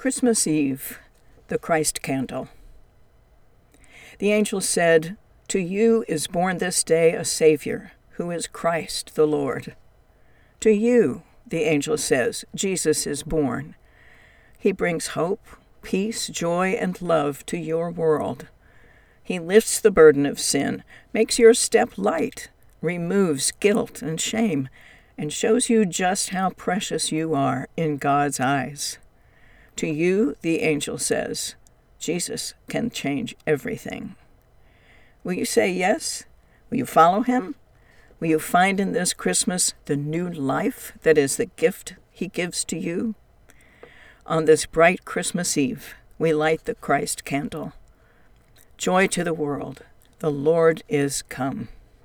Christmas Eve, the Christ candle. The angel said, "To you is born this day a Savior, who is Christ the Lord." To you, the angel says, Jesus is born. He brings hope, peace, joy, and love to your world. He lifts the burden of sin, makes your step light, removes guilt and shame, and shows you just how precious you are in God's eyes. To you, the angel says, Jesus can change everything. Will you say yes? Will you follow him? Will you find in this Christmas the new life that is the gift he gives to you? On this bright Christmas Eve, we light the Christ candle. Joy to the world. The Lord is come.